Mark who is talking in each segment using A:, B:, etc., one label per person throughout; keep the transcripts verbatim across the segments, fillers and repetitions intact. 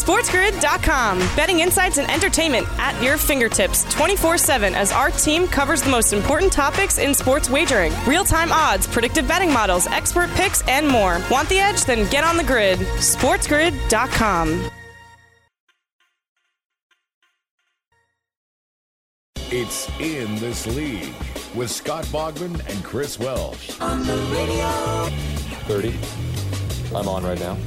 A: SportsGrid dot com. Betting insights and entertainment at your fingertips twenty-four seven as our team covers the most important topics in sports wagering. Real-time odds, predictive betting models, expert picks, and more. Want the edge? Then get on the grid. SportsGrid dot com.
B: It's In This League with Scott Bogman and Chris Welsh.
C: On the radio.
D: thirty. I'm on right now.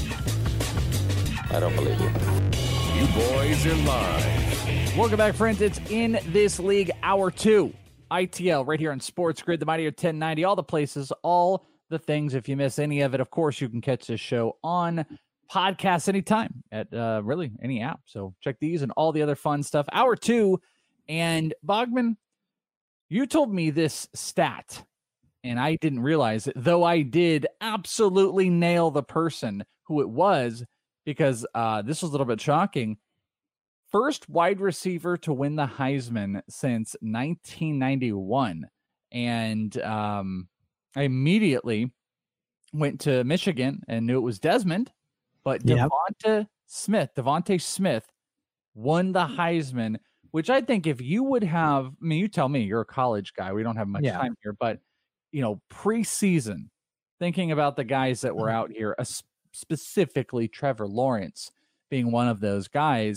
D: I don't believe you.
B: You boys are live.
E: Welcome back, friends. It's In This League, Hour two. I T L right here on Sports Grid, the Mightier ten ninety, all the places, all the things. If you miss any of it, of course, you can catch this show on podcast anytime at uh, really any app. So check these and all the other fun stuff. Hour two. And Bogman, you told me this stat, and I didn't realize it, though I did absolutely nail the person who it was, because uh, this was a little bit shocking. First wide receiver to win the Heisman since nineteen ninety-one. And um, I immediately went to Michigan and knew it was Desmond, but yep. Devonta Smith, Devonta Smith won the Heisman, which I think if you would have, I mean, you tell me, you're a college guy. We don't have much yeah. time here, but, you know, preseason, thinking about the guys that were out here, specifically Trevor Lawrence being one of those guys,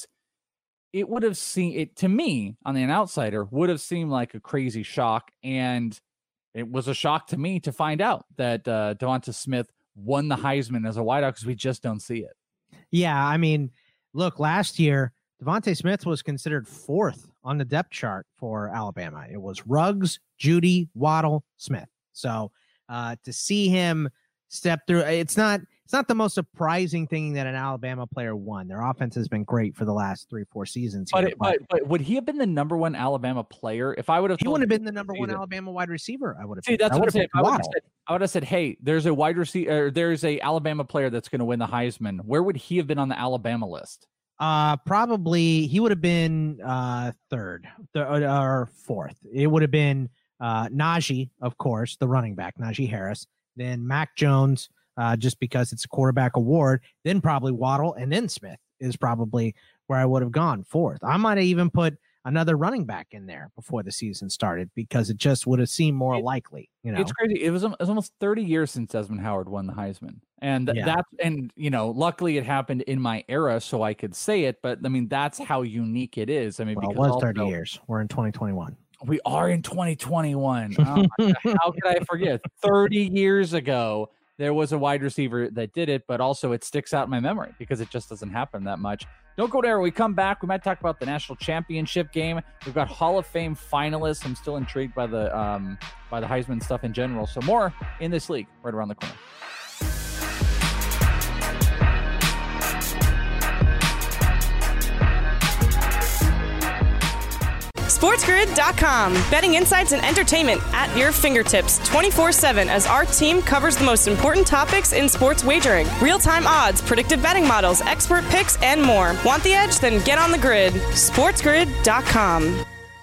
E: it would have seemed, it to me, on the outsider, would have seemed like a crazy shock. And it was a shock to me to find out that uh, Devonta Smith won the Heisman as a wideout, because we just don't see it.
F: Yeah, I mean, look, last year, Devonta Smith was considered fourth on the depth chart for Alabama. It was Ruggs, Judy, Waddle, Smith. So uh, to see him step through, it's not it's not the most surprising thing that an Alabama player won. Their offense has been great for the last three, four seasons.
E: But,
F: here,
E: it, but, but would he have been the number one Alabama player if I would have?
F: He wouldn't have been the number one Alabama wide receiver. I would have.
E: See, that's what I'm saying. I would have said, I would have said, hey, there's a wide receiver, there's a Alabama player that's going to win the Heisman. Where would he have been on the Alabama list?
F: Uh, probably he would have been uh third th- or fourth. It would have been uh Najee, of course, the running back, Najee Harris, then Mac Jones, uh, just because it's a quarterback award, then probably Waddle, and then Smith is probably where I would have gone fourth. I might have even put another running back in there before the season started, because it just would have seemed more it, likely. You know,
E: it's crazy. It was, it was almost thirty years since Desmond Howard won the Heisman. And yeah. that's, and, you know, luckily it happened in my era, so I could say it, but I mean, that's how unique it is. I mean,
F: well,
E: because
F: it was thirty years. We're in twenty twenty-one.
E: We are in twenty twenty-one. Oh my God, how could I forget? thirty years ago, there was a wide receiver that did it, but also it sticks out in my memory because it just doesn't happen that much. Don't go there. We come back. We might talk about the national championship game. We've got Hall of Fame finalists. I'm still intrigued by the um, by the Heisman stuff in general. So more In This League right around the corner.
A: SportsGrid dot com. Betting insights and entertainment at your fingertips twenty-four seven as our team covers the most important topics in sports wagering. Real-time odds, predictive betting models, expert picks, and more. Want the edge? Then get on the grid. SportsGrid dot com.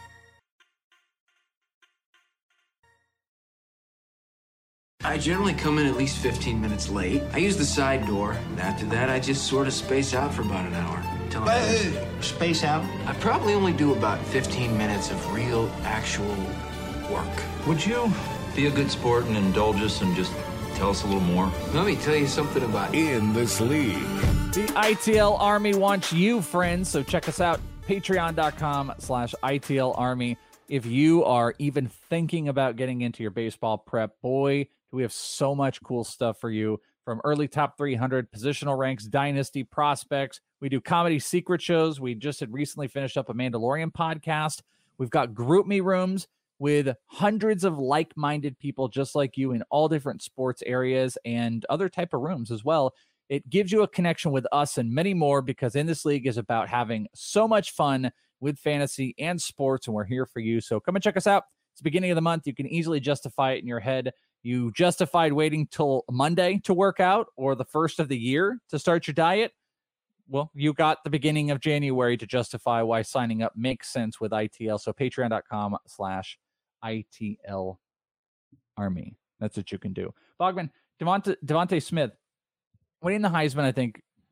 G: I generally come in at least fifteen minutes late. I use the side door, and after that, I just sort of space out for about an hour.
H: Hey, space out?
G: I probably only do about fifteen minutes of real, actual work.
H: Would you be a good sport and indulge us and just tell us a little more?
G: Let me tell you something about
B: In This League.
E: The I T L Army wants you, friends, so check us out. Patreon.com slash ITL Army. If you are even thinking about getting into your baseball prep, boy, do we have so much cool stuff for you. From early top three hundred, positional ranks, dynasty prospects. We do comedy secret shows. We just had recently finished up a Mandalorian podcast. We've got group me rooms with hundreds of like-minded people just like you in all different sports areas and other type of rooms as well. It gives you a connection with us and many more, because In This League is about having so much fun with fantasy and sports, and we're here for you. So come and check us out. It's the beginning of the month. You can easily justify it in your head. You justified waiting till Monday to work out or the first of the year to start your diet. Well, you got the beginning of January to justify why signing up makes sense with I T L. So patreon.com slash ITL Army. That's what you can do. Bogman, Devonta, Devonta Smith winning the Heisman, I think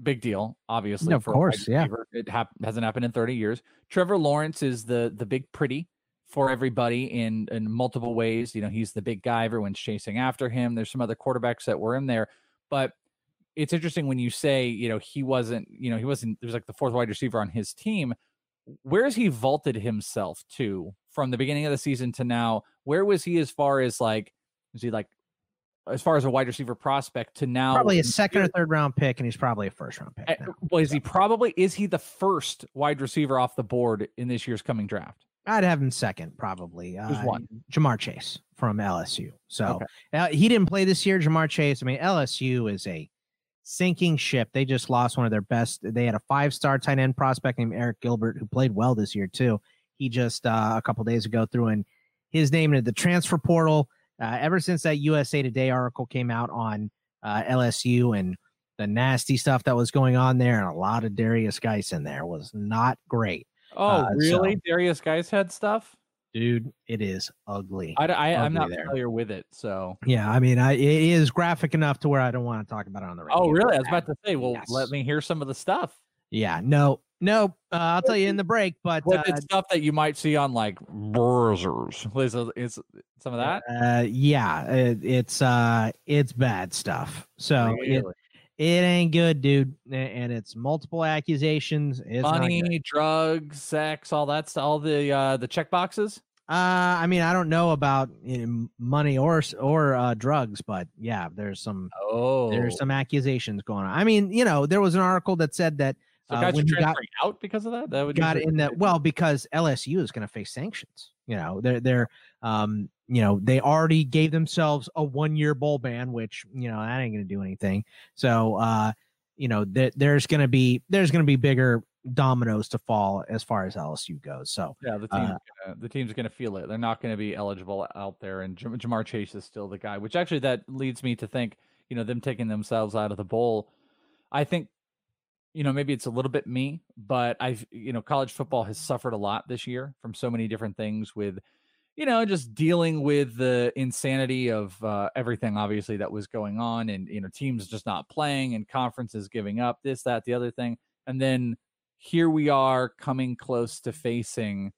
E: big deal, obviously.
F: Of
E: for
F: course, yeah.
E: It hap- hasn't happened in thirty years. Trevor Lawrence is the the big pretty for everybody in in multiple ways. You know, he's the big guy. Everyone's chasing after him. There's some other quarterbacks that were in there, but it's interesting when you say, you know, he wasn't, you know, he wasn't, there was like the fourth wide receiver on his team. Where has he vaulted himself to from the beginning of the season to now? Where was he as far as like, is he like, as far as a wide receiver prospect to now?
F: Probably a second or third round pick, and he's probably a first round pick now.
E: Well, is he probably, is he the first wide receiver off the board in this year's coming draft?
F: I'd have him second, probably.
E: Who's
F: uh,
E: one?
F: Jamar Chase from L S U. So
E: Okay.
F: uh, he didn't play this year, Jamar Chase. I mean, L S U is a sinking ship. They just lost one of their best. They had a five-star tight end prospect named Eric Gilbert who played well this year too. He just uh, a couple days ago threw in his name into the transfer portal. Uh, ever since that U S A Today article came out on uh, L S U and the nasty stuff that was going on there, and a lot of Darius Geis in there was not great.
E: Oh,
F: Uh,
E: really?
F: so-
E: Darius Geis had stuff?
F: Dude, it is ugly.
E: I, I, I'm
F: Ugly
E: not
F: there.
E: familiar with it, so.
F: Yeah, I mean, I, it is graphic enough to where I don't want to talk about it on the radio.
E: Oh, really? I was about to say, well,
F: Yes.
E: let me hear some of the stuff.
F: Yeah, no, no. Uh, I'll tell you in the break, but
E: What
F: uh,
E: it's stuff that you might see on like Burzers. Is, is some of that?
F: uh, yeah, it, it's uh, it's bad stuff. So it,
E: Really?
F: it ain't good, dude. A- And it's multiple accusations. It's not good.
E: Money, drugs, sex, all that stuff, all the uh, the check boxes.
F: Uh, I mean, I don't know about you know, money or s- or uh, drugs, but yeah, there's some
E: Oh,
F: there's some accusations going on. I mean, you know, there was an article that said that
E: So
F: uh,
E: guys are
F: when he got
E: transferring out because of that. That would be
F: got
E: pretty
F: in that
E: crazy.
F: well because L S U is going to face sanctions. You know, they're they're um you know they already gave themselves a one year bowl ban, which you know that ain't going to do anything. So uh you know th- there's going to be there's going to be bigger dominoes to fall as far as L S U goes. So
E: Yeah, the
F: Uh,
E: team's gonna, the team's going to feel it. They're not going to be eligible out there, and Jam- Jamar Chase is still the guy. Which actually that leads me to think, you know, them taking themselves out of the bowl. I think, you know, maybe it's a little bit me, but I've, you know, college football has suffered a lot this year from so many different things with, you know, just dealing with the insanity of uh, everything, obviously, that was going on, and, you know, teams just not playing and conferences giving up this, that, the other thing. And then here we are coming close to facing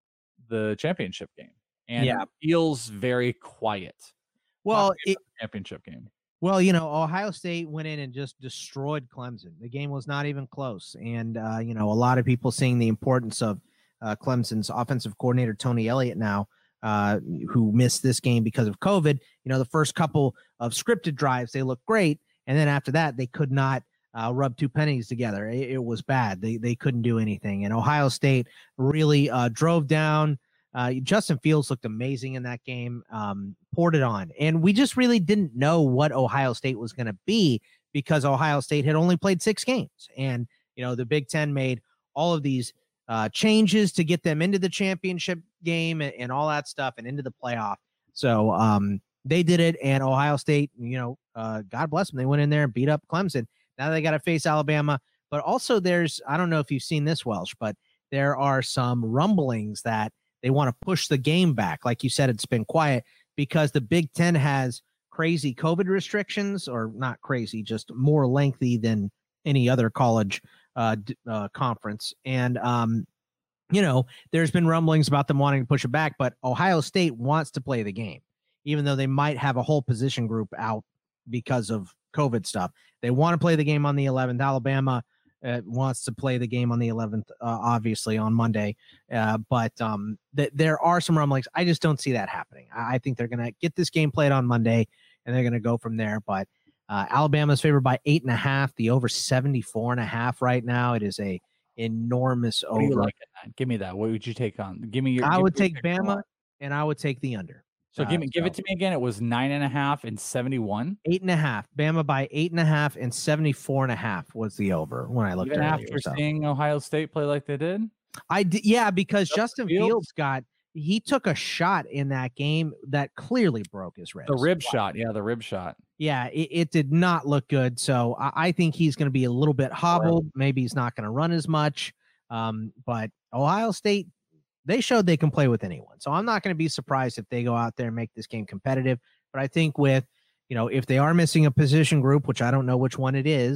E: the championship game. And
F: Yeah.
E: it feels very quiet.
F: well
E: talking
F: it,
E: about the championship game.
F: Well, you know, Ohio State went in and just destroyed Clemson. The game was not even close. And, uh, you know, a lot of people seeing the importance of uh, Clemson's offensive coordinator, Tony Elliott, now, uh, who missed this game because of COVID. You know, the first couple of scripted drives, they looked great. And then after that, they could not uh, rub two pennies together. It, it was bad. They, they couldn't do anything. And Ohio State really uh, drove down. Uh, Justin Fields looked amazing in that game, um, poured it on. And we just really didn't know what Ohio State was going to be because Ohio State had only played six games. And, you know, the Big Ten made all of these uh, changes to get them into the championship game and, and all that stuff and into the playoff. So um, they did it. And Ohio State, you know, uh, God bless them. They went in there and beat up Clemson. Now they got to face Alabama. But also there's, I don't know if you've seen this, Welsh, but there are some rumblings that they want to push the game back. Like you said, it's been quiet because the Big Ten has crazy COVID restrictions, or not crazy, just more lengthy than any other college uh, d- uh, conference. And, um, you know, there's been rumblings about them wanting to push it back, but Ohio State wants to play the game, even though they might have a whole position group out because of COVID stuff. They want to play the game on the eleventh. Alabama Uh, wants to play the game on the eleventh, uh, obviously on Monday. Uh, but um, th- there are some rumblings. I just don't see that happening. I, I think they're going to get this game played on Monday and they're going to go from there. But uh, Alabama's favored by eight and a half, the over seventy-four and a half right now. It is a enormous
E: What do you
F: over.
E: like at that? Give me that. What would you take on? Give me your.
F: I
E: give
F: would
E: me your
F: take
E: pick on
F: Bama
E: that.
F: and I would take the under.
E: So
F: Uh,
E: give me, give
F: so
E: it to me again. It was nine and a half and seventy-one.
F: Eight and a half. Bama by eight and a half and seventy-four and a half was the over when I looked
E: Even
F: earlier.
E: after
F: so.
E: seeing Ohio State play like they did.
F: I did, yeah, because
E: Justin
F: Justin
E: Fields?
F: Fields got he took a shot in that game that clearly broke his ribs.
E: The rib shot. Yeah, the rib shot.
F: Yeah, it, it did not look good. So I, I think he's going to be a little bit hobbled. Maybe he's not going to run as much. Um, but Ohio State, they showed they can play with anyone. So I'm not going to be surprised if they go out there and make this game competitive. But I think with, you know, if they are missing a position group, which I don't know which one it is,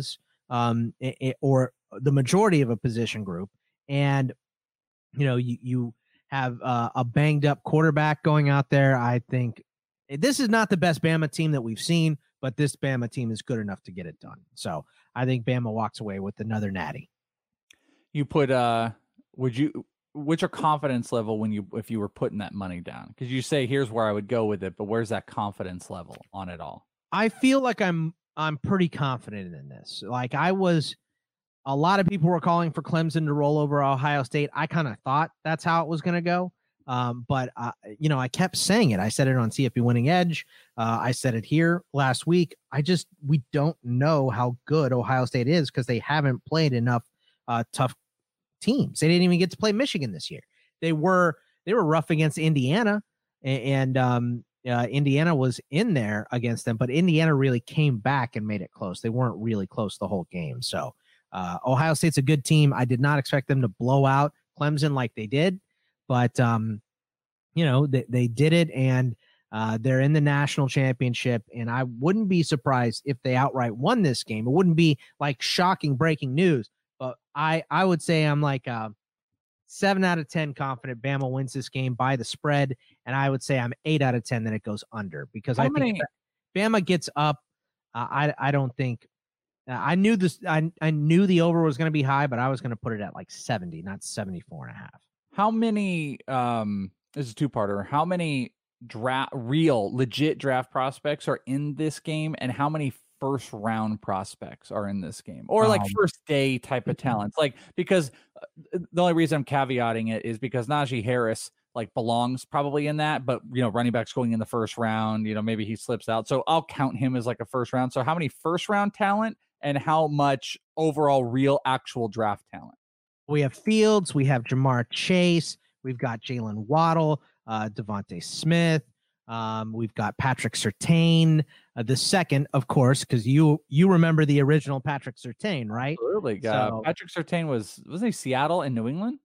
F: um, it, it, or the majority of a position group. And, you know, you, you have uh, a banged up quarterback going out there. I think this is not the best Bama team that we've seen, but this Bama team is good enough to get it done. So I think Bama walks away with another natty.
E: You put, uh, would you, what's your confidence level when you, if you were putting that money down? Because you say, here's where I would go with it, but where's that confidence level on it all?
F: I feel like I'm, I'm pretty confident in this. Like I was, a lot of people were calling for Clemson to roll over Ohio State. I kind of thought that's how it was going to go. Um, but, uh, you know, I kept saying it. I said it on C F B Winning Edge. Uh, I said it here last week. I just, we don't know how good Ohio State is because they haven't played enough uh, tough teams. They didn't even get to play Michigan this year. They were, they were rough against Indiana, and, and um, uh, Indiana was in there against them, but Indiana really came back and made it close. They weren't really close the whole game. So uh, Ohio State's a good team. I did not expect them to blow out Clemson like they did. But, um, you know, they, they did it, and uh, they're in the national championship, and I wouldn't be surprised if they outright won this game. It wouldn't be like shocking breaking news, but I, I would say I'm like a seven out of ten confident Bama wins this game by the spread, and I would say I'm eight out of ten that it goes under because How I many? think Bama gets up. Uh, I I don't think uh, I knew this. I, I knew the over was going to be high, but I was going to put it at like seventy, not seventy-four and a half.
E: How many, um, this is a two-parter, how many draft, real, legit draft prospects are in this game, and how many first-round prospects are in this game? Or like um, first-day type of talents? Like, because uh, the only reason I'm caveating it is because Najee Harris, like, belongs probably in that, but, you know, running backs going in the first round, you know, maybe he slips out. So I'll count him as like a first round. So how many first-round talent and how much overall real actual draft talent?
F: We have Fields, we have Jamar Chase, we've got Jalen Waddle, uh, Devontae Smith, um, we've got Patrick Surtain, uh, the second, of course, because you you remember the original Patrick Surtain, right?
E: Absolutely. Uh, so, Patrick Surtain was wasn't he Seattle and New England?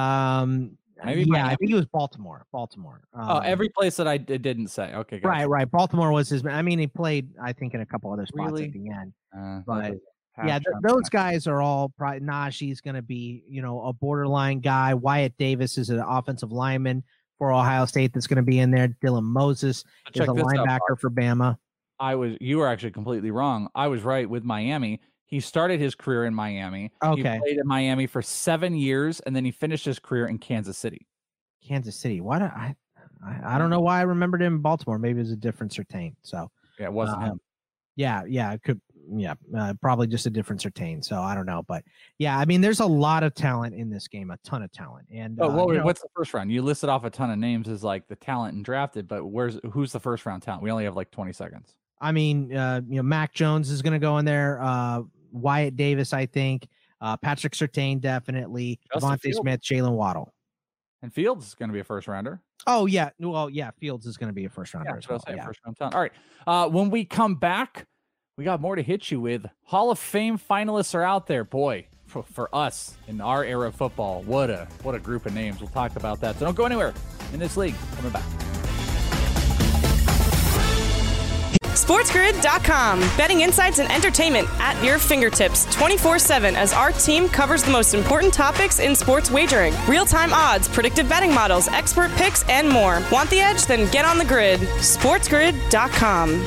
F: Um, Maybe yeah, Miami? I think it was Baltimore. Baltimore. Um,
E: oh, every place that I d- didn't say. Okay, gotcha.
F: right, right. Baltimore was his. I mean, he played, I think, in a couple other spots really? at the end,
E: uh,
F: but. Yeah, th- those guys are all probably. Najee's going to be, you know, a borderline guy. Wyatt Davis is an offensive lineman for Ohio State that's going to be in there. Dylan Moses is a linebacker for Bama.
E: I was, you were actually completely wrong. I was right with Miami. He started his career in Miami.
F: Okay.
E: He played in Miami for seven years, and then he finished his career in Kansas City.
F: Kansas City. Why do I? I, I don't know why I remembered him in Baltimore. Maybe it was a different Surtain. So
E: yeah, it wasn't
F: um,
E: him.
F: Yeah, yeah, it could. Yeah, uh, probably just a different Surtain. So I don't know, but yeah, I mean, there's a lot of talent in this game, a ton of talent. And
E: oh,
F: uh,
E: what,
F: you know,
E: what's the first round? You listed off a ton of names as like the talent and drafted, but where's who's the first round talent? We only have like twenty seconds.
F: I mean, uh, you know, Mac Jones is going to go in there. Uh, Wyatt Davis, I think. Uh, Patrick Surtain, definitely. Devontae Smith, Jalen Waddle.
E: And Fields is going to be a first rounder.
F: Oh, yeah. Well, yeah, Fields is going to be a first rounder
E: yeah,
F: as well.
E: Say,
F: yeah.
E: First round talent. All right. Uh, when we come back, we got more to hit you with. Hall of Fame finalists are out there. Boy, for, for us in our era of football, what a what a group of names. We'll talk about that. So don't go anywhere in this league. Coming back.
A: SportsGrid dot com. Betting insights and entertainment at your fingertips twenty-four seven as our team covers the most important topics in sports wagering. Real-time odds, predictive betting models, expert picks, and more. Want the edge? Then get on the grid. SportsGrid dot com.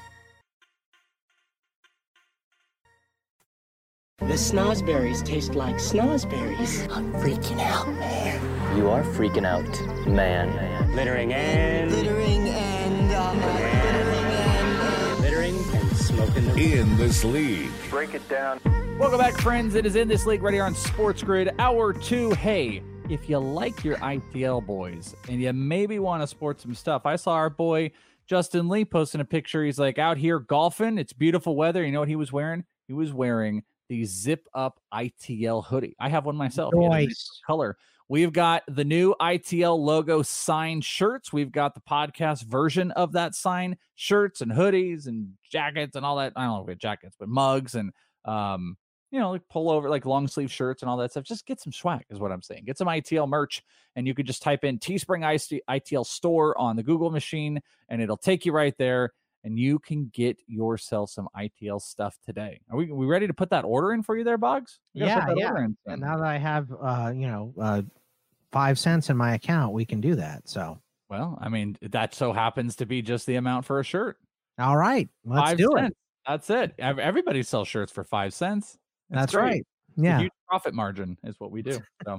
C: The snozberries taste like snozberries. I'm freaking out, man.
I: You are freaking out, man.
C: Littering and... Littering and... Uh, littering and... Uh, littering and smoking the...
B: In this league.
I: Break it down.
E: Welcome back, friends. It is In This League right here on Sports Grid. Hour two. Hey, if you like your I T L boys and you maybe want to sport some stuff, I saw our boy Justin Lee posting a picture. He's like out here golfing. It's beautiful weather. You know what he was wearing? He was wearing the Zip Up I T L hoodie. I have one myself.
F: Nice
E: color. We've got the new I T L logo signed shirts. We've got the podcast version of that signed shirts and hoodies and jackets and all that. I don't know if we have jackets, but mugs and, um, you know, like pullover, like long sleeve shirts and all that stuff. Just get some swag is what I'm saying. Get some I T L merch, and you could just type in Teespring I T L store on the Google machine, and it'll take you right there. and you can get yourself some I T L stuff today. Are we, we ready to put that order in for you there, Boggs?
F: Yeah, yeah. And now that I have, uh, you know, uh, five cents in my account, we can do that. So,
E: well, I mean, that so happens to be just the amount for a shirt.
F: All right, let's
E: five
F: do
E: cents.
F: it.
E: That's it. Everybody sells shirts for five cents. That's,
F: That's
E: great.
F: right. Yeah.
E: A huge profit margin is what we do. So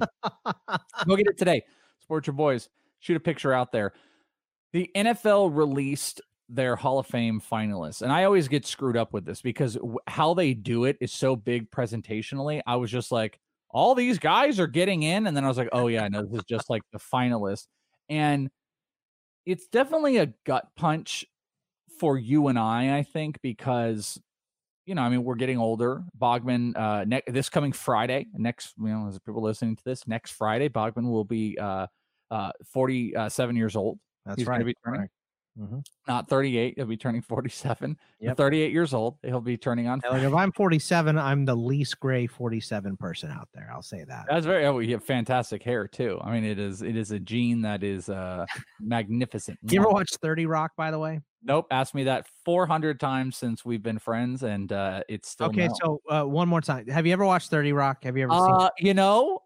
E: go get it today. Support your boys. Shoot a picture out there. The N F L released their Hall of Fame finalists. And I always get screwed up with this because w- how they do it is so big presentationally. I was just like, all these guys are getting in. And then I was like, oh yeah, no, this is just like the finalists. And it's definitely a gut punch for you and I, I think, because, you know, I mean, we're getting older. Bogman, uh, ne- this coming Friday, next, you know, as people listening to this, next Friday, Bogman will be uh, uh, forty-seven years old.
F: That's
E: He's
F: right.
E: going to be turning.
F: Right. Mm-hmm.
E: Not thirty-eight. He'll be turning forty-seven.
F: Yep.
E: thirty-eight years old. He'll be turning on.
F: Yeah, like if I'm forty-seven, I'm the least gray forty-seven person out there. I'll say that.
E: That's very. Oh, you have fantastic hair too. I mean, it is. It is a gene that is uh magnificent.
F: You ever watch thirty Rock? By the way.
E: Nope. Asked me that four hundred times since we've been friends, and uh, it's still
F: okay.
E: No.
F: So uh, one more time. Have you ever watched thirty Rock? Have you ever
E: Uh,
F: seen?
E: you know,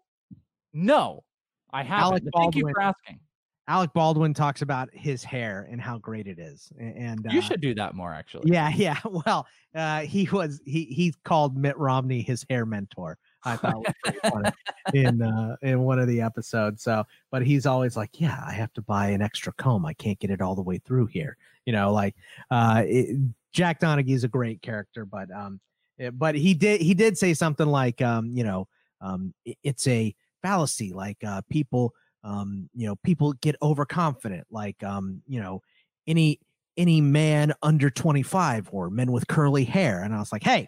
E: no, I haven't.
F: Alec
E: But Thank you
F: Baldwin.
E: for asking.
F: Alec Baldwin talks about his hair and how great it is, and uh,
E: You should do that more, actually.
F: Yeah, yeah. Well, uh, he was he he called Mitt Romney his hair mentor. I thought was pretty funny in uh, in one of the episodes. So, but he's always like, yeah, I have to buy an extra comb. I can't get it all the way through here. You know, like uh, it, Jack Donaghy's a great character, but um, it, but he did he did say something like, um, you know, um, it, it's a fallacy. Like uh, people, um, you know, people get overconfident. Like um, you know, any any man under twenty-five or men with curly hair. And I was like, hey.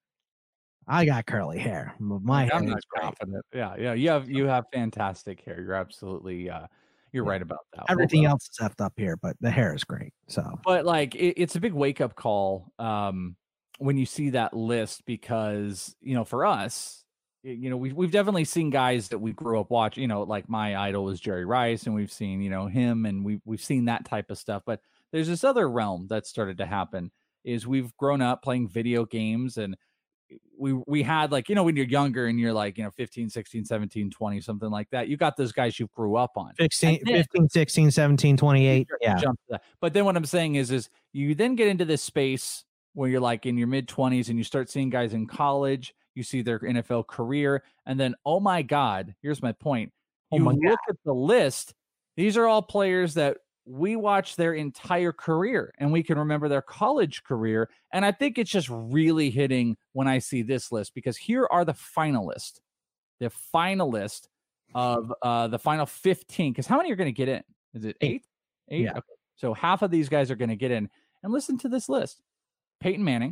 F: I got curly hair. My hair
E: I'm
F: is
E: not
F: great.
E: confident. Yeah, yeah. You have you have fantastic hair. You're absolutely uh, you're right about that.
F: Everything
E: Well,
F: else is effed up here, but the hair is great. So,
E: but like it, it's a big wake up call um, when you see that list because you know for us, y- you know we we've definitely seen guys that we grew up watching. You know, like my idol was Jerry Rice, and we've seen you know him, and we we've seen that type of stuff. But there's this other realm that started to happen. Is we've grown up playing video games and we we had like, you know, when you're younger and you're like, you know, fifteen, sixteen, seventeen, twenty, something like that. You got those guys you grew up on.
F: fifteen,
E: And then-
F: fifteen, sixteen, seventeen, twenty-eight. Yeah.
E: jump to that. But then what I'm saying is, is you then get into this space where you're like in your mid twenties and you start seeing guys in college, you see their N F L career. And then, oh my God, here's my point.
F: Oh
E: You
F: my
E: look at the list. These are all players that we watch their entire career and we can remember their college career. And I think it's just really hitting when I see this list because here are the finalists, the finalist of uh, the final fifteen. Because how many are going to get in? Is it eight? Eight.
F: Yeah.
E: Okay. So half of these guys are going to get in. And listen to this list: Peyton Manning,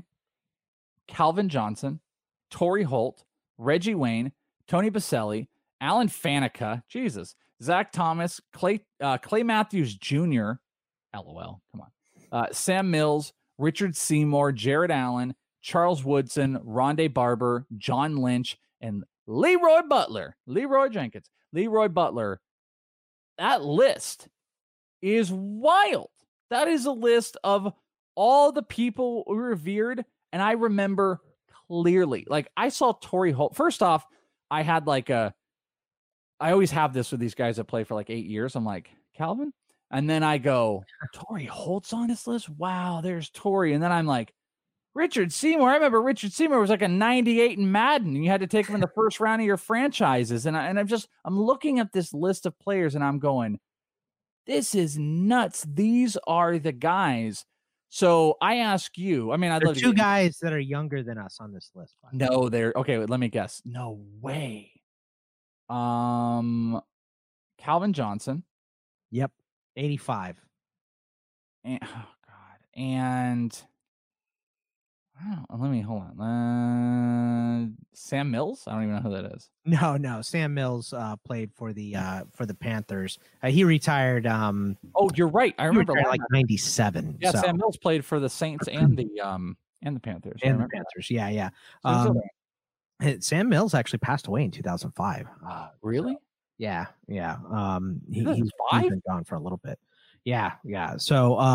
E: Calvin Johnson, Torrey Holt, Reggie Wayne, Tony Baselli, Alan Faneca, Jesus, Zach Thomas, Clay uh, Clay Matthews Junior LOL, come on. Uh, Sam Mills, Richard Seymour, Jared Allen, Charles Woodson, Rondé Barber, John Lynch, and Leroy Butler. Leroy Jenkins. Leroy Butler. That list is wild. That is a list of all the people we revered. And I remember clearly, like I saw Torrey Holt. First off, I had like a, I always have this with these guys that play for like eight years. I'm like, Calvin? And then I go, Torrey Holt's on this list? Wow, there's Torrey. And then I'm like, Richard Seymour. I remember Richard Seymour was like a ninety-eight in Madden. You had to take him in the first round of your franchises. And, I, and I'm just, I'm looking at this list of players and I'm going, this is nuts. These are the guys. So I ask you, I mean, I'd
F: There are
E: love to
F: two
E: get-
F: guys that are younger than us on this list. by the way.
E: No, they're okay. Wait, let me guess. No way. Um, Calvin Johnson.
F: Yep. eighty-five.
E: And, oh God. And oh, let me hold on. Uh, Sam Mills. I don't even know who that is.
F: No, no. Sam Mills uh, played for the uh, for the Panthers. Uh, he retired. Um,
E: Oh, you're right. I
F: he
E: remember
F: retired like
E: that.
F: ninety-seven.
E: Yeah,
F: so-
E: Sam Mills played for the Saints and the um and the Panthers. I
F: and the
E: remember that.
F: Panthers. Yeah, yeah.
E: So he's
F: Um,
E: over-
F: and Sam Mills actually passed away in two thousand five.
E: uh, really?
F: Yeah, yeah. Um, he, he's, he's
E: two thousand five?
F: been gone for a little bit. Yeah, yeah. So, um,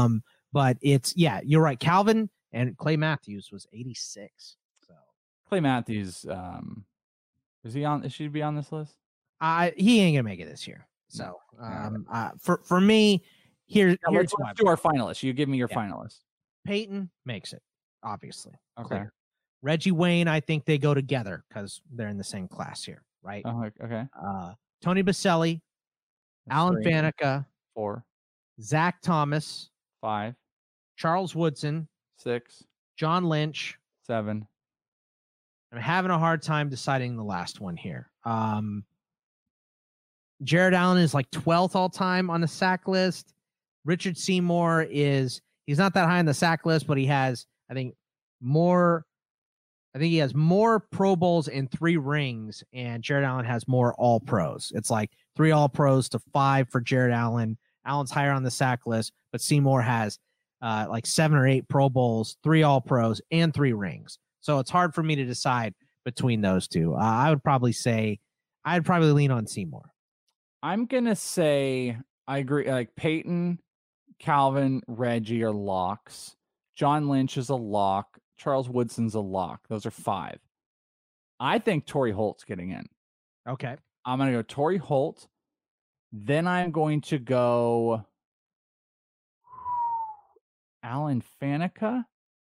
F: but it's yeah, you're right. Calvin and Clay Matthews was eighty-six. So
E: Clay Matthews, um, is he on? Is she be on this list?
F: I he ain't gonna make it this year. So um, uh, for for me, here
E: Yeah,
F: here's
E: let's,
F: who
E: let's
F: I-
E: do our finalists. You give me your
F: Yeah.
E: finalists.
F: Peyton makes it, obviously.
E: Okay.
F: Clear. Reggie Wayne, I think they go together because they're in the same class here, right?
E: Uh, okay.
F: Uh, Tony Baselli,
E: That's
F: Alan
E: three.
F: Faneca,
E: Four,
F: Zach Thomas,
E: five,
F: Charles Woodson,
E: six,
F: John Lynch.
E: seven.
F: I'm having a hard time deciding the last one here. Um, Jared Allen is like twelfth all time on the sack list. Richard Seymour is, he's not that high on the sack list, but he has, I think, more. I think he has more Pro Bowls and three rings, and Jared Allen has more All Pros. It's like three All Pros to five for Jared Allen. Allen's higher on the sack list, but Seymour has uh, like seven or eight Pro Bowls, three All Pros, and three rings. So it's hard for me to decide between those two. Uh, I would probably say, I'd probably lean on Seymour.
E: I'm gonna say I agree. Like Peyton, Calvin, Reggie are locks. John Lynch is a lock. Charles Woodson's a lock. Those are five. I think Torrey Holt's getting in.
F: Okay.
E: I'm gonna go Torrey Holt. Then I'm going to go Alan Faneca.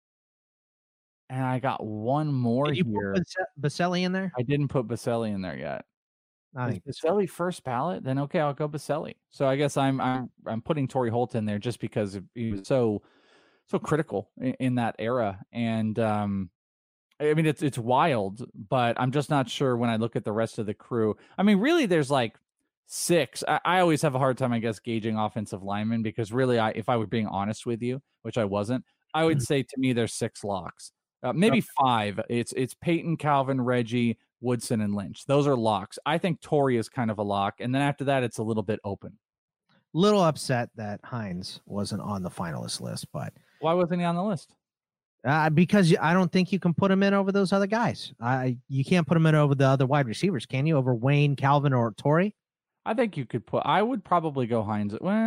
E: And I got one more
F: Did you
E: here.
F: put Bas- Baselli in there?
E: I didn't put Baselli in there yet.
F: I
E: Is
F: think
E: Baselli first ballot? Then okay, I'll go Baselli. So I guess I'm I'm I'm putting Torrey Holt in there just because he was so so critical in, in that era. And um, I mean it's it's wild, but I'm just not sure when I look at the rest of the crew. I mean, really, there's like six. I, I always have a hard time, I guess, gauging offensive linemen because really, I if I were being honest with you, which I wasn't, I would say to me there's six locks. Uh, maybe five. It's it's Peyton, Calvin, Reggie, Woodson, and Lynch. Those are locks. I think Torrey is kind of a lock, and then after that, it's a little bit open.
F: little upset that Hines wasn't on the finalist list, but
E: why wasn't he on the list?
F: Uh, because I don't think you can put him in over those other guys. I you can't put him in over the other wide receivers, can you? Over Wayne, Calvin, or Torrey?
E: I think you could put. I would probably go Hines. Well,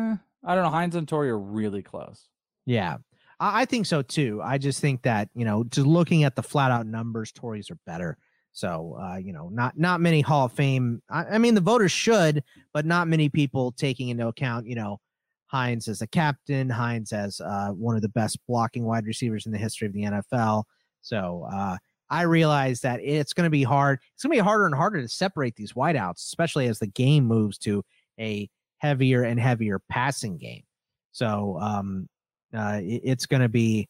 E: I don't know. Hines and Torrey are really close.
F: Yeah. I think so too. I just think that, you know, just looking at the flat out numbers, Tories are better. So, uh, you know, not not many Hall of Fame. I, I mean, the voters should, but not many people taking into account, you know, Hines as a captain, Hines as uh, one of the best blocking wide receivers in the history of the N F L. So uh, I realize that it's going to be hard. It's going to be harder and harder to separate these wideouts, especially as the game moves to a heavier and heavier passing game. So, um, Uh, it, it's going to be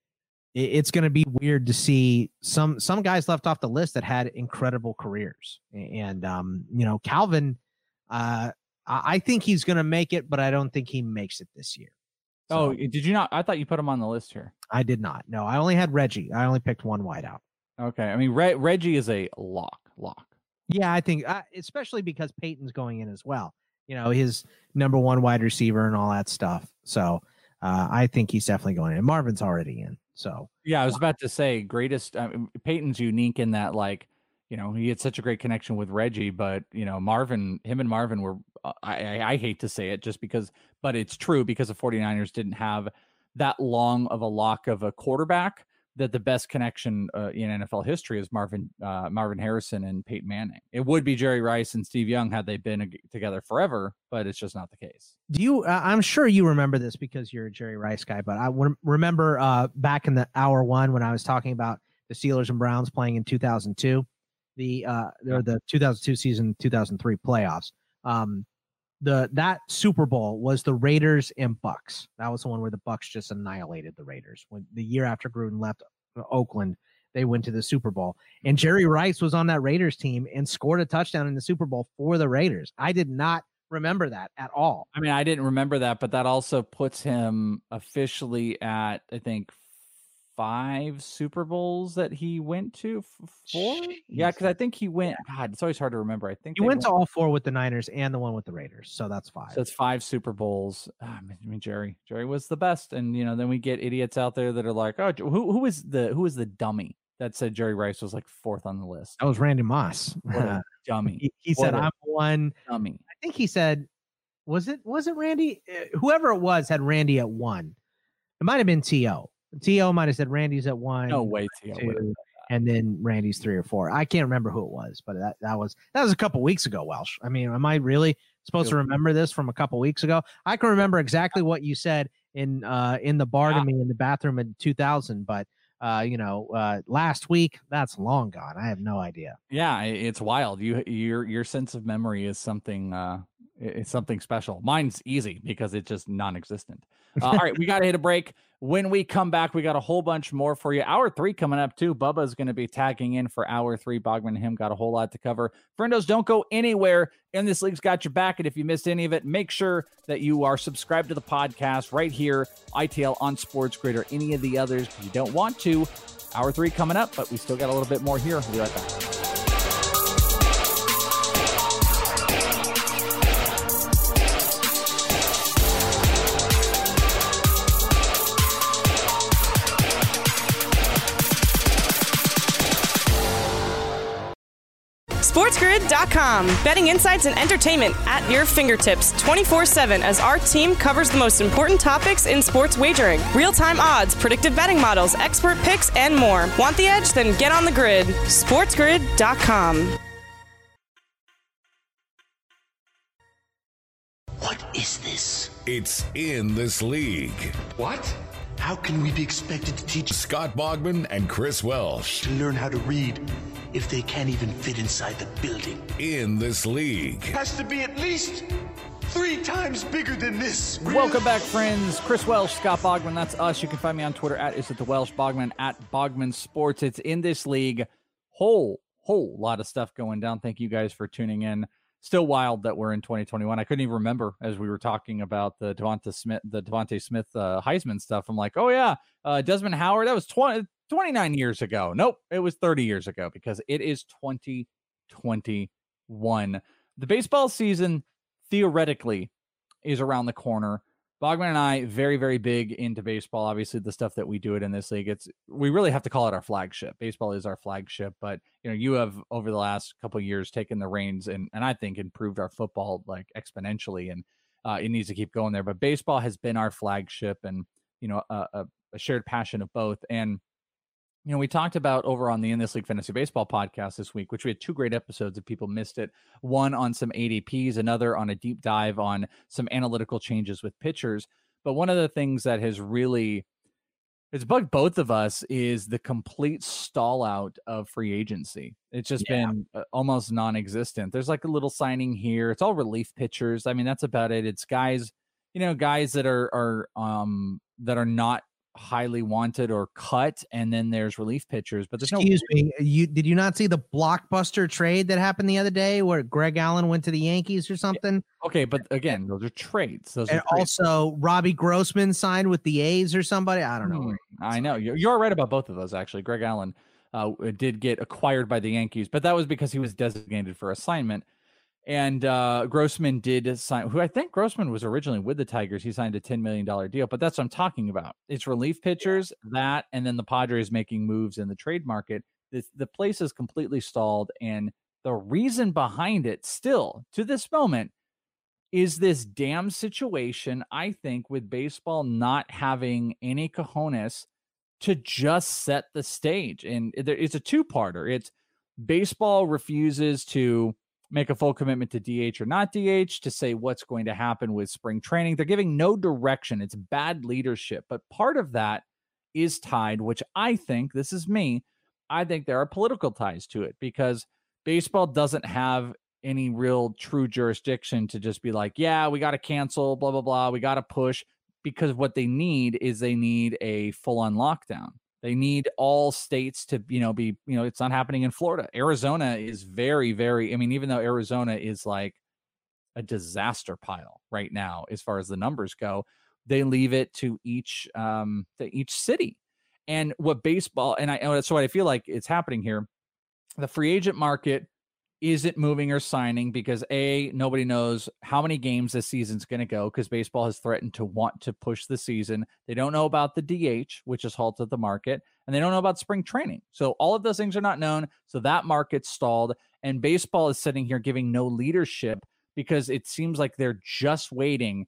F: it, it's going to be weird to see some some guys left off the list that had incredible careers. And, um, you know, Calvin, uh, I think he's going to make it, but I don't think he makes it this year. So,
E: oh, did you not? I thought you put him on the list here.
F: I did not. No, I only had Reggie. I only picked one wideout.
E: Okay. I mean, Re- Reggie is a lock, lock.
F: Yeah, I think uh, especially because Peyton's going in as well. You know, his number one wide receiver and all that stuff. So, Uh, I think he's definitely going in. Marvin's already in. So
E: yeah, I was about to say greatest. I mean, Peyton's unique in that, like, you know, he had such a great connection with Reggie, but you know, Marvin, him and Marvin were. Uh, I, I I hate to say it, just because, but it's true because the 49ers didn't have that long of a lock of a quarterback. That the best connection uh, in N F L history is Marvin uh, Marvin Harrison and Peyton Manning. It would be Jerry Rice and Steve Young had they been ag- together forever, but it's just not the case.
F: do you? Uh, I'm sure you remember this because you're a Jerry Rice guy, but I w- remember uh, back in the hour one when I was talking about the Steelers and Browns playing in two thousand two, the uh, or the two thousand two season, two thousand three playoffs. Um, the that Super Bowl was the Raiders and Bucks. That was the one where the Bucks just annihilated the Raiders. When the year after Gruden left Oakland, they went to the Super Bowl, and Jerry Rice was on that Raiders team and scored a touchdown in the Super Bowl for the Raiders. I did not remember that at all.
E: I mean, I didn't remember that, but that also puts him officially at, I think, five Super Bowls that he went to. Four? Jeez. Yeah, because I think he went. God, it's always hard to remember. I think
F: he went, went to all four with the Niners and the one with the Raiders, so that's five.
E: So it's five Super Bowls. Oh, I mean, Jerry, Jerry was the best, and you know, then we get idiots out there that are like, oh, who who is the who is the dummy that said Jerry Rice was like fourth on the list?
F: That was Randy Moss.
E: What a dummy.
F: He, he said, "I'm one."
E: Dummy.
F: I think he said, "Was it was it Randy? Uh, whoever it was had Randy at one." It might have been T O. T O might have said Randy's at one.
E: No way, T O.
F: Two, and then Randy's three or four. I can't remember who it was, but that, that was that was a couple weeks ago, Welsh. I mean, am I really supposed to remember this from a couple weeks ago? I can remember exactly what you said in uh, in the bar to me in the bathroom in two thousand, but uh, you know, uh, last week, that's long gone. I have no idea.
E: Yeah, it's wild. You your your sense of memory is something uh, it's something special. Mine's easy because it's just non-existent. Uh, all right, we got to hit a break. When we come back, we got a whole bunch more for you. Hour three coming up, too. Bubba's going to be tagging in for hour three. Bogman and him got a whole lot to cover. Friendos, don't go anywhere. In This League's got your back. And if you missed any of it, make sure that you are subscribed to the podcast right here, I T L on Sports Grid or any of the others. If you don't want to, hour three coming up, but we still got a little bit more here. We'll be right back.
A: SportsGrid dot com. Betting insights and entertainment at your fingertips twenty-four seven as our team covers the most important topics in sports wagering. Real-time odds, predictive betting models, expert picks, and more. Want the edge? Then get on the grid. SportsGrid dot com.
J: What is this?
B: It's In This League.
J: What? How can we be expected to teach
B: Scott Bogman and Chris Welsh
J: to learn how to read if they can't even fit inside the building?
B: In This League.
J: Has to be at least three times bigger than this.
E: Welcome back, friends. Chris Welsh, Scott Bogman. That's us. You can find me on Twitter at Is It The Welsh, Bogman at Bogman Sports. It's In This League. Whole, whole lot of stuff going down. Thank you guys for tuning in. Still wild that we're in twenty twenty-one. I couldn't even remember as we were talking about the Devonta Smith, the Devontae Smith uh, Heisman stuff. I'm like, oh yeah, uh, Desmond Howard. That was twenty, twenty-nine years ago. Nope, it was thirty years ago because it is twenty twenty-one. The baseball season theoretically is around the corner. Bogman and I very, very big into baseball. Obviously, the stuff that we do it in this league, it's we really have to call it our flagship. Baseball is our flagship, but you know, you have over the last couple of years taken the reins and and I think improved our football like exponentially, and uh, it needs to keep going there. But baseball has been our flagship, and you know, a, a, a shared passion of both. And you know, we talked about over on the In This League Fantasy Baseball podcast this week, which we had two great episodes if people missed it. One on some A D Ps, another on a deep dive on some analytical changes with pitchers. But one of the things that has really, it's bugged both of us is the complete stall out of free agency. It's just yeah. been uh, almost non-existent. There's like a little signing here. It's all relief pitchers. I mean, that's about it. It's guys, you know, guys that are, are, um, that are not highly wanted or cut, and then there's relief pitchers, but there's
F: excuse
E: no
F: me you did you not see the blockbuster trade that happened the other day where Greg Allen went to the Yankees or something?
E: Yeah. Okay, but again, those are trades. Those
F: and
E: are trades.
F: Also Robbie Grossman signed with the A's or somebody. I don't know.
E: Hmm. I know you're, you're right about both of those. Actually, Greg Allen uh, did get acquired by the Yankees, but that was because he was designated for assignment. And uh, Grossman did sign, who I think Grossman was originally with the Tigers. He signed a ten million dollars deal, but that's what I'm talking about. It's relief pitchers, yeah. that, and then the Padres making moves in the trade market. The, the place is completely stalled. And the reason behind it still to this moment is this damn situation, I think, with baseball not having any cojones to just set the stage. And it's a two-parter. It's baseball refuses to make a full commitment to D H or not D H, to say what's going to happen with spring training. They're giving no direction. It's bad leadership. But part of that is tied, which I think, this is me, I think there are political ties to it, because baseball doesn't have any real true jurisdiction to just be like, yeah, we got to cancel, blah, blah, blah. We got to push, because what they need is they need a full-on lockdown. They need all states to, you know, be, you know, it's not happening in Florida. Arizona is very, very, I mean, even though Arizona is like a disaster pile right now, as far as the numbers go, they leave it to each, um, to each city. And what baseball, and I, and that's what I feel like it's happening here. The free agent market isn't moving or signing because A, nobody knows how many games this season's going to go, because baseball has threatened to want to push the season. They don't know about the D H, which has halted the market, and they don't know about spring training. So all of those things are not known. So that market's stalled, and baseball is sitting here giving no leadership, because it seems like they're just waiting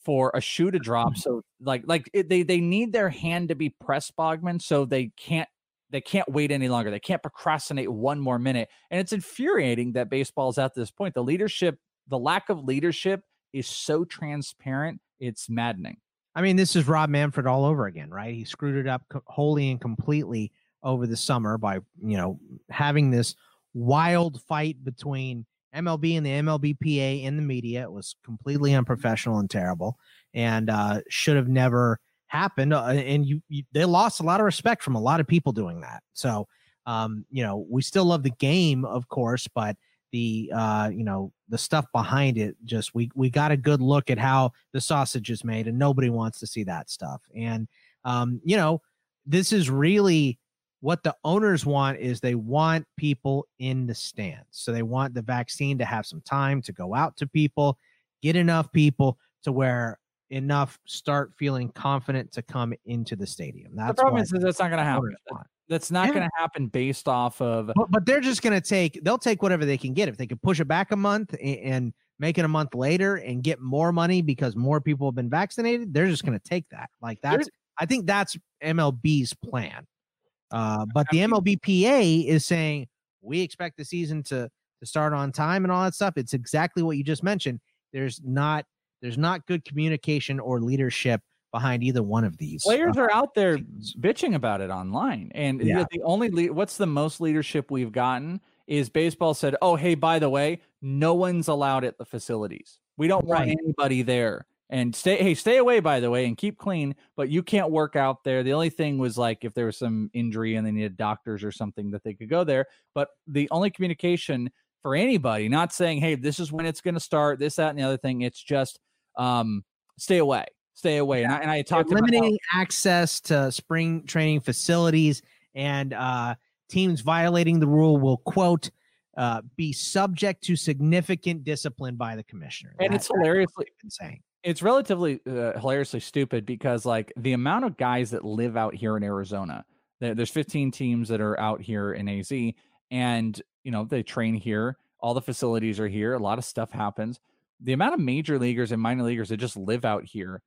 E: for a shoe to drop. So like, like it, they, they need their hand to be pressed, Bogman. So they can't, they can't wait any longer. They can't procrastinate one more minute. And it's infuriating that baseball is at this point. The leadership, the lack of leadership is so transparent. It's maddening.
F: I mean, this is Rob Manfred all over again, right? He screwed it up co- wholly and completely over the summer by, you know, having this wild fight between M L B and the M L B P A in the media. It was completely unprofessional and terrible, and uh, should have never happened. Uh, and you, you, they lost a lot of respect from a lot of people doing that. So, um, you know, we still love the game, of course, but the, uh, you know, the stuff behind it, just we we got a good look at how the sausage is made, and nobody wants to see that stuff. And, um, you know, this is really what the owners want is they want people in the stands. So they want the vaccine to have some time to go out to people, get enough people to where enough start feeling confident to come into the stadium. That's
E: the problem is that's not going to happen.
F: Want.
E: That's not
F: Yeah.
E: going to happen based off of.
F: But, but they're just going to take, they'll take whatever they can get. If they can push it back a month and, and make it a month later and get more money because more people have been vaccinated, they're just going to take that. Like that's, There's, I think that's M L B's plan. Uh, but the M L B P A is saying we expect the season to to start on time and all that stuff. It's exactly what you just mentioned. There's not there's not good communication or leadership behind either one of these.
E: Players
F: uh,
E: are out there bitching about it online, and
F: Yeah.
E: the only le- what's the most leadership we've gotten is baseball said, "Oh, hey, by the way, no one's allowed at the facilities. We don't want
F: Right.
E: anybody there." And stay, hey, stay away, by the way, and keep clean, but you can't work out there. The only thing was like if there was some injury and they needed doctors or something that they could go there. But the only communication for anybody, not saying, hey, this is when it's going to start, this, that, and the other thing. It's just um, stay away, stay away. And I, and I talked about
F: limiting access to spring training facilities, and uh, teams violating the rule will, quote, uh, be subject to significant discipline by the commissioner.
E: And
F: That-
E: it's hilariously
F: insane.
E: It's relatively uh, hilariously stupid because like the amount of guys that live out here in Arizona, there, there's fifteen teams that are out here in A Z, and you know they train here. All the facilities are here. A lot of stuff happens. The amount of major leaguers and minor leaguers that just live out here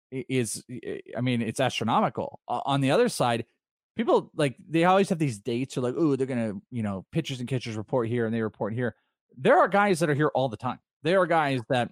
E: is, I mean, it's astronomical. On the other side, people like they always have these dates. Are like, oh, they're gonna, you know, pitchers and catchers report here and they report here. There are guys that are here all the time. There are guys that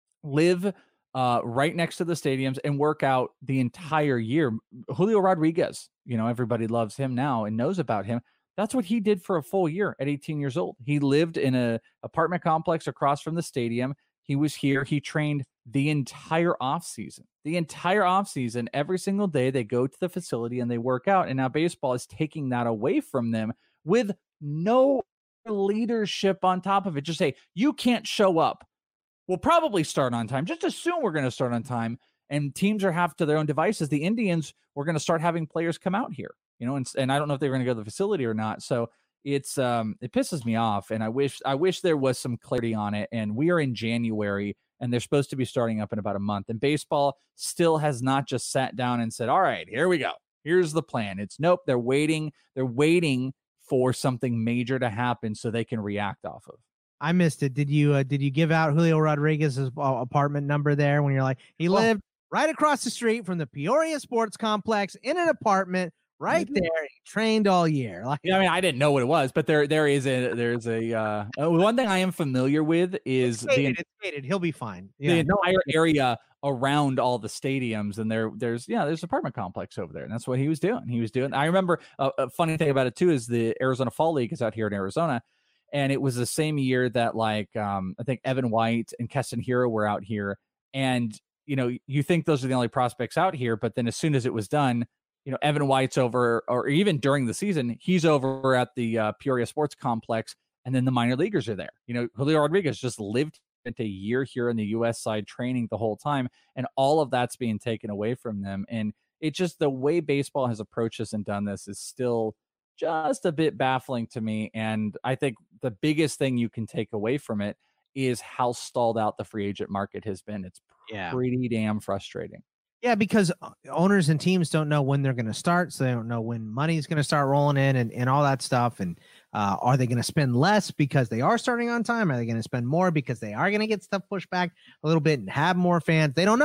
E: live uh, right next to the stadiums and work out the entire year. Julio Rodriguez, you know, everybody loves him now and knows about him. That's what he did for a full year at eighteen years old. He lived in a apartment complex across from the stadium. He was here. He trained the entire off season, the entire off season, every single day. They go to the facility and they work out. And now baseball is taking that away from them with no leadership on top of it. Just say, you can't show up. We'll probably start on time. Just assume we're going to start on time. And teams are half to their own devices. The Indians were going to start having players come out here, you know, and, and I don't know if they're going to go to the facility or not. So it's um it pisses me off. And I wish I wish there was some clarity on it. And we are in January and they're supposed to be starting up in about a month. And baseball still has not just sat down and said, all right, here we go. Here's the plan. It's nope. They're waiting. They're waiting for something major to happen so they can react off of.
F: I missed it. Did you uh, did you give out Julio Rodriguez's uh, apartment number there when you're like, he
E: Well,
F: lived right across the street from the Peoria Sports Complex in an apartment right there. He trained all year. Like,
E: Yeah, I mean, I didn't know what it was, but there there is a there's a uh, uh, one thing I am familiar with is
F: it's
E: the,
F: gated, it's gated. He'll be fine.
E: the
F: Yeah, no,
E: entire area around all the stadiums, and there there's yeah there's an apartment complex over there, and that's what he was doing. He was doing. I remember uh, a funny thing about it too is the Arizona Fall League is out here in Arizona. And it was the same year that like um, I think Evan White and Keston Hero were out here. And, you know, you think those are the only prospects out here. But then as soon as it was done, you know, Evan White's over, or even during the season, he's over at the uh, Peoria Sports Complex. And then the minor leaguers are there. You know, Julio Rodriguez just lived a year here in the U S side training the whole time. And all of that's being taken away from them. And it just the way baseball has approached this and done this is still just a bit baffling to me. And I think the biggest thing you can take away from it is how stalled out the free agent market has been. It's
F: Yeah.
E: pretty damn frustrating.
F: Yeah, because owners and teams don't know when they're going to start, so they don't know when money's going to start rolling in and, and all that stuff. And uh, are they going to spend less because they are starting on time? Are they going to spend more because they are going to get stuff pushed back a little bit and have more fans? They don't know.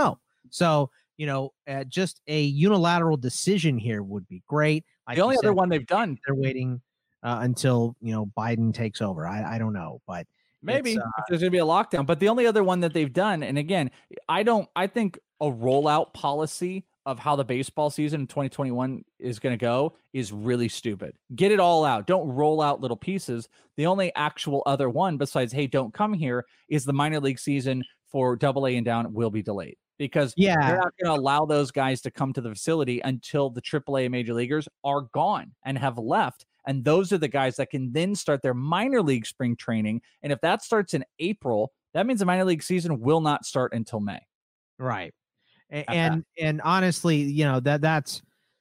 F: So, you know, uh, just a unilateral decision here would be great. Like
E: the only
F: said,
E: other one they've done,
F: they're waiting uh, until, you know, Biden takes over. I, I don't know, but
E: maybe
F: uh,
E: if there's going to be a lockdown. But the only other one that they've done, and again, I don't, I think a rollout policy of how the baseball season in twenty twenty-one is going to go is really stupid. Get it all out. Don't roll out little pieces. The only actual other one besides, hey, don't come here, is the minor league season for double A and down will be delayed, because
F: yeah,
E: they're not going to allow those guys to come to the facility until the triple A major leaguers are gone and have left. And those are the guys that can then start their minor league spring training. And if that starts in April, that means the minor league season will not start until May.
F: Right. And, and, and honestly, you know, that that's,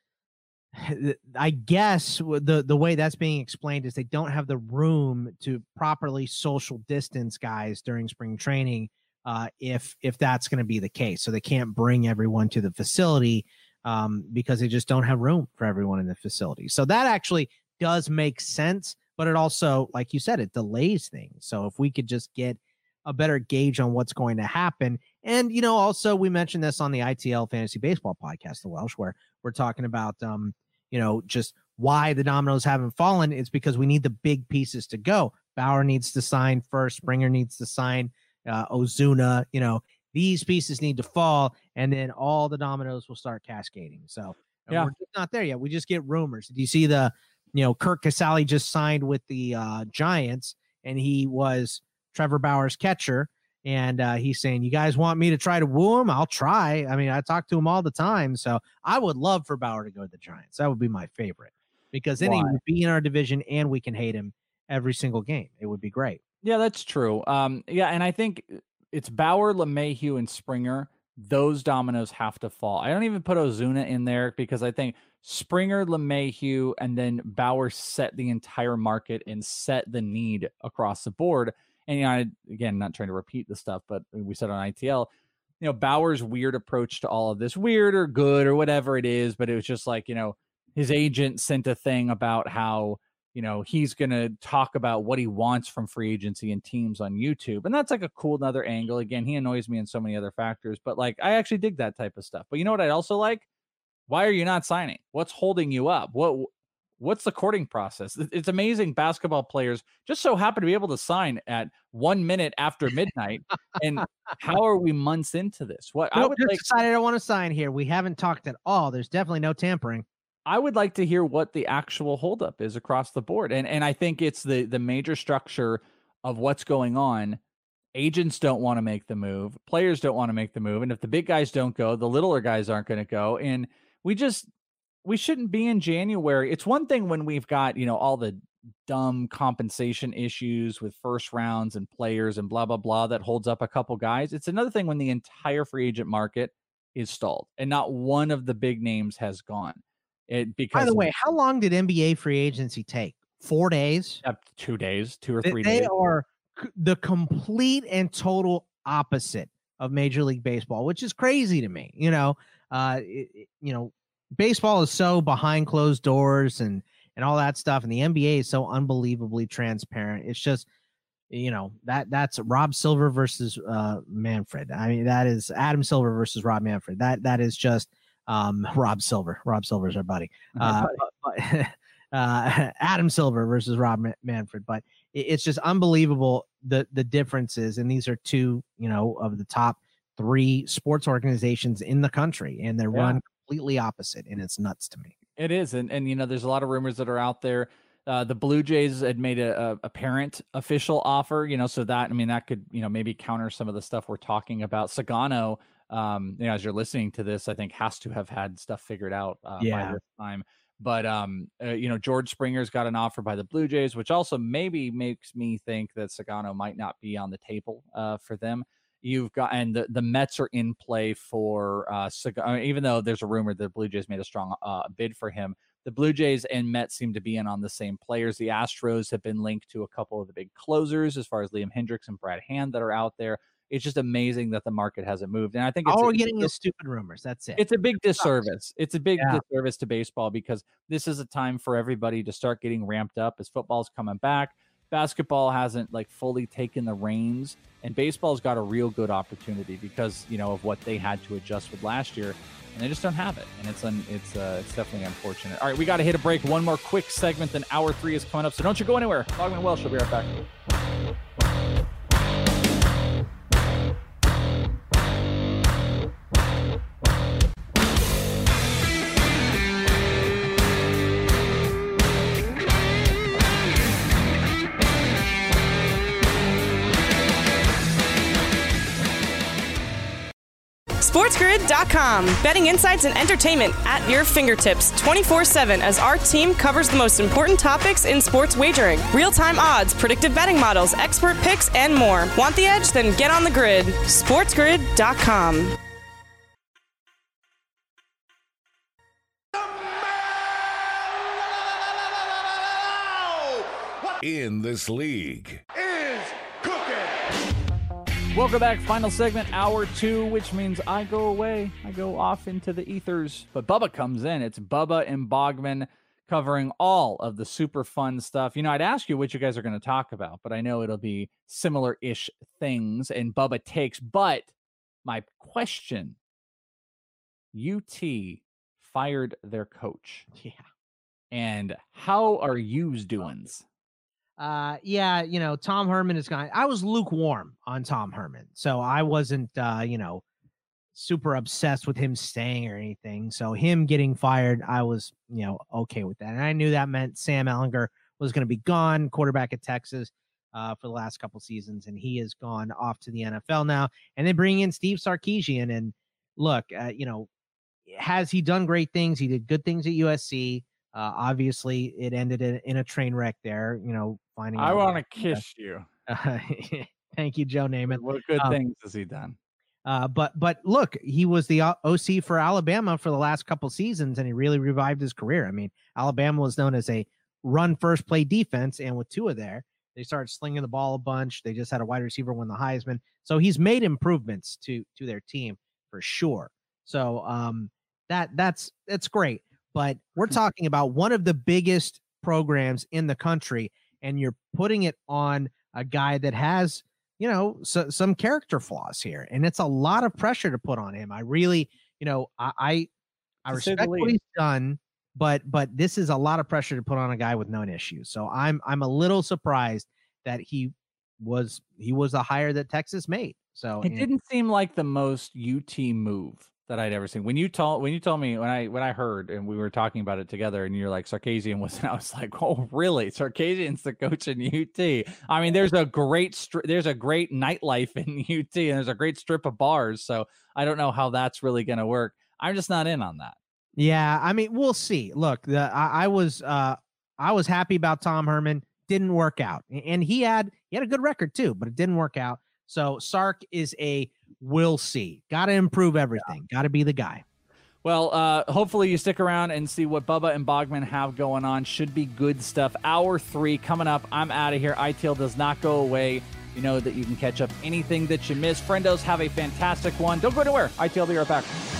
F: I guess the, the way that's being explained is they don't have the room to properly social distance guys during spring training. Uh, if, if that's going to be the case, so they can't bring everyone to the facility um, because they just don't have room for everyone in the facility. So that actually does make sense, but it also, like you said, it delays things. So if we could just get a better gauge on what's going to happen. And, you know, also we mentioned this on the I T L Fantasy Baseball podcast, The Welsh, where we're talking about, um, you know, just why the dominoes haven't fallen. It's because we need the big pieces to go. Bauer needs to sign first. Springer needs to sign. Uh, Ozuna, you know, these pieces need to fall, and then all the dominoes will start cascading. So yeah, we're just not there yet. We just get rumors. Do you see the, you know, Kirk Casale just signed with the uh, Giants, and he was Trevor Bauer's catcher, and uh, he's saying, you guys want me to try to woo him? I'll try. I mean, I talk to him all the time, so I would love for Bauer to go to the Giants. That would be my favorite, because then Why? he would be in our division, and we can hate him every single game. It would be great.
E: Yeah, that's true. Um, yeah, and I think it's Bauer, LeMahieu, and Springer. Those dominoes have to fall. I don't even put Ozuna in there because I think Springer, LeMahieu, and then Bauer set the entire market and set the need across the board. And, you know, I, again, not trying to repeat the stuff, but we said on I T L, you know, Bauer's weird approach to all of this, weird or good or whatever it is, but it was just like, you know, his agent sent a thing about how, you know, he's going to talk about what he wants from free agency and teams on YouTube. And that's like a cool another angle. Again, he annoys me in so many other factors, but like, I actually dig that type of stuff. But you know what I'd also like? Why are you not signing? What's holding you up? What, what's the courting process? It's amazing basketball players just so happen to be able to sign at one minute after midnight. And how are we months into this? What
F: nope,
E: I would
F: just
E: like,
F: decided I don't want to sign here. We haven't talked at all. There's definitely no tampering.
E: I would like to hear what the actual holdup is across the board. And and I think it's the the major structure of what's going on. Agents don't want to make the move. Players don't want to make the move. And if the big guys don't go, the littler guys aren't going to go. And we just, we shouldn't be in January. It's one thing when we've got, you know, all the dumb compensation issues with first rounds and players and blah, blah, blah, that holds up a couple guys. It's another thing when the entire free agent market is stalled and not one of the big names has gone. It because
F: By the
E: of,
F: way, how long did N B A free agency take? Four days?
E: Up to two days, two or three
F: they,
E: days.
F: They are c- the complete and total opposite of Major League Baseball, which is crazy to me. You know, uh, it, it, you know, baseball is so behind closed doors and and all that stuff, and the N B A is so unbelievably transparent. It's just, you know, that that's Rob Silver versus uh, Manfred. I mean, that is Adam Silver versus Rob Manfred. That that is just. Um, Rob Silver. Rob Silver's our buddy. Uh, but, but, uh, Adam Silver versus Rob Man- Manfred. But it, it's just unbelievable the the differences. And these are two, you know, of the top three sports organizations in the country, and they're yeah. run completely opposite. And it's nuts to me.
E: It is, and and you know, there's a lot of rumors that are out there. Uh, the Blue Jays had made a, a apparent official offer, you know, so that I mean that could you know maybe counter some of the stuff we're talking about. Sagano. Um, you know, as you're listening to this, I think has to have had stuff figured out uh,
F: yeah.
E: by this time. But, um, uh, you know, George Springer's got an offer by the Blue Jays, which also maybe makes me think that Sagano might not be on the table uh, for them. You've got, and the, the Mets are in play for uh, Sagano, even though there's a rumor that the Blue Jays made a strong uh, bid for him. The Blue Jays and Mets seem to be in on the same players. The Astros have been linked to a couple of the big closers as far as Liam Hendricks and Brad Hand that are out there. It's just amazing that the market hasn't moved. And I think it's
F: all
E: a,
F: we're getting is stupid rumors. That's it.
E: It's a big disservice. It's a big
F: yeah.
E: disservice to baseball because this is a time for everybody to start getting ramped up as football's coming back. basketball hasn't like fully taken the reins, and baseball's got a real good opportunity because, you know, of what they had to adjust with last year, and they just don't have it. And it's un, it's uh, it's definitely unfortunate. All right, we got to hit a break. One more quick segment, then hour three is coming up. So don't you go anywhere. Bogman Welsh will be right back.
A: SportsGrid dot com. Betting insights and entertainment at your fingertips twenty-four seven as our team covers the most important topics in sports wagering. Real-time odds, predictive betting models, expert picks, and more. Want the edge? Then get on the grid. SportsGrid dot com.
B: In this league.
E: Welcome back. Final segment, hour two, which means I go away. I go off into the ethers. But Bubba comes in. It's Bubba and Bogman covering all of the super fun stuff. You know, I'd ask you what you guys are going to talk about, but I know it'll be similar-ish things and Bubba takes. But my question, U T fired their coach.
F: Yeah.
E: And how are yous doings?
F: Uh, yeah, you know, Tom Herman is gone. I was lukewarm on Tom Herman, so I wasn't, uh, you know, super obsessed with him staying or anything. So him getting fired, I was, you know, okay with that. And I knew that meant Sam Ehlinger was going to be gone, quarterback at Texas, uh, for the last couple seasons, and he has gone off to the N F L now. And then bring in Steve Sarkisian, and look, uh, you know, has he done great things? He did good things at U S C. Uh, obviously, it ended in, in a train wreck there, you know, finding
E: I
F: out.
E: want to kiss you.
F: Uh, thank you, Joe Namath.
E: What good
F: um,
E: things has he done?
F: Uh, but but look, he was the O C for Alabama for the last couple seasons, and he really revived his career. I mean, Alabama was known as a run first play defense, and with Tua there, they started slinging the ball a bunch. They just had a wide receiver win the Heisman, so he's made improvements to to their team for sure. So um, that that's that's great. But we're talking about one of the biggest programs in the country, and you're putting it on a guy that has, you know, so, some character flaws here, and it's a lot of pressure to put on him. I really, you know, I I, I respect what he's done, but but this is a lot of pressure to put on a guy with known issues. So I'm I'm a little surprised that he was he was the hire that Texas made. So
E: it didn't seem like the most U T move that I'd ever seen. When you told when you told me when I when I heard and we were talking about it together, and you're like, Sarkisian was, and I was like, oh really? Sarkisian's the coach in U T. I mean, there's a great stri- there's a great nightlife in U T, and there's a great strip of bars. So I don't know how that's really going to work. I'm just not in on that.
F: Yeah, I mean, we'll see. Look, the I, I was uh I was happy about Tom Herman. Didn't work out, and he had he had a good record too, but it didn't work out. So Sark is a we'll see. Got to improve everything. Yeah. Got to be the guy.
E: Well, uh, hopefully you stick around and see what Bubba and Bogman have going on. Should be good stuff. Hour three coming up. I'm out of here. I T L does not go away. You know that you can catch up anything that you missed. Friendos, have a fantastic one. Don't go anywhere. I T L, be right back.